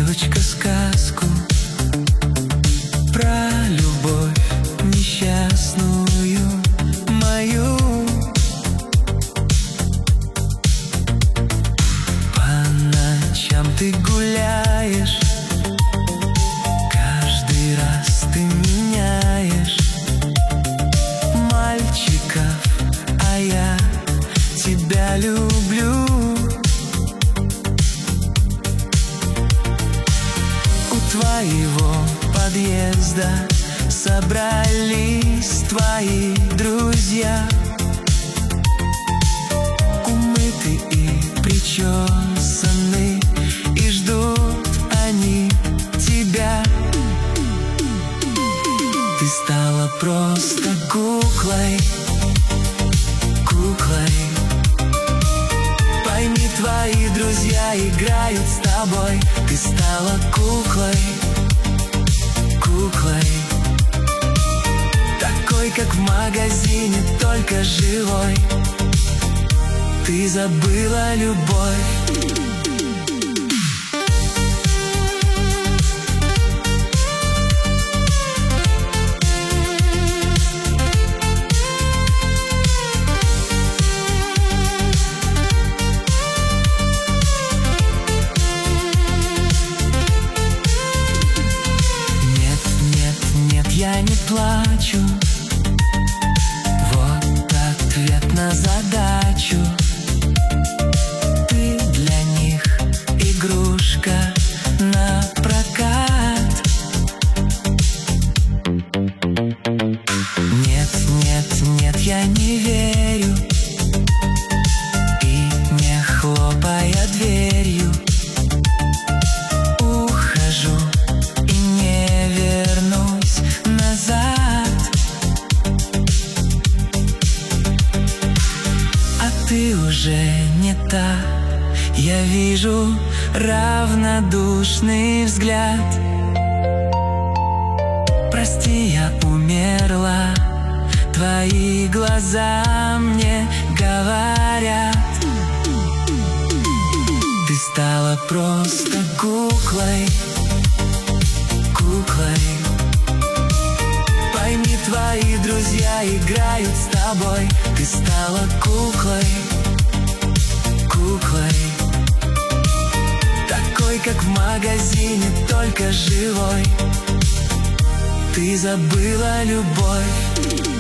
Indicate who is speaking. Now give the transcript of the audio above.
Speaker 1: девочка-сказку про любовь несчастную мою. По ночам ты гуляешь, каждый раз ты меняешь мальчиков, а я тебя люблю. У твоего подъезда собрались твои друзья, умыты и причесаны, и ждут они тебя. Ты стала просто куклой, куклой. Пойми, твои друзья играют с тобой. Ты стала куклой, куклой, такой, как в магазине, только живой. Ты забыла любовь. Я не плачу, вот ответ на задачу. Ты для них игрушка на прокат. Нет, нет, нет, я не верю, и не хлопая дверью ухожу и не вернусь назад. А ты уже не та, я вижу равнодушный взгляд. Прости, я умерла, твои глаза мне говорят. Ты стала просто куклой, куклой. Пойми, твои друзья играют с тобой. Ты стала куклой, куклой, такой, как в магазине, только живой. Ты забыла любовь.